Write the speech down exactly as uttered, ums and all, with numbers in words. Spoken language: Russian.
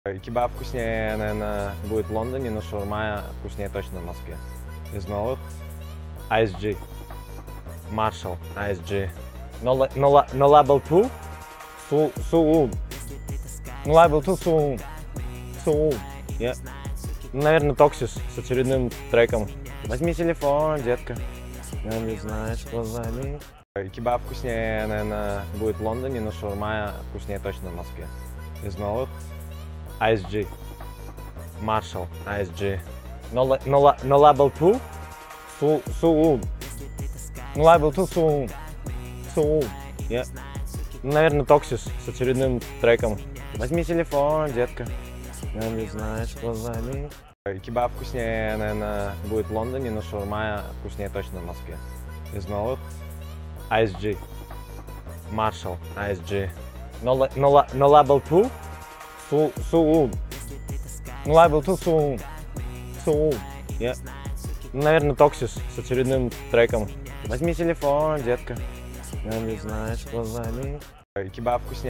Кебаб вкуснее, наверное, будет в Лондоне, но шаурма вкуснее точно в Москве. Из новых ай эс джи. Marshall ай эс джи. No, la- no, la- no Label two? Su- Suun. No Label two Suun. Suun. Yeah. Ну, наверное, Токсис с очередным треком. Возьми телефон, детка. Я не знаю, что за ним. Кебаб вкуснее, наверное, будет в Лондоне, но шаурма вкуснее точно в Москве. Из новых ай эс джи. Marshall ай эс джи. No, la- no, la- no Label two? Su- Suun. No Label two Suun. Suun. Yeah. Ну, наверное, Токсис с очередным треком. Возьми телефон, детка. Я не знаю, что за ним. Кебаб вкуснее, наверное, будет в Лондоне, но шаурма вкуснее точно в Москве. Из новых ай эс джи. Marshall ай эс джи. No, la- no, la- no Label two? Su- Suun. No Label two Suun. Suun. Yeah. Ну, наверное, Токсис с очередным треком. Возьми телефон, детка. Я не знаю, что за ним. Кебаб вкуснее.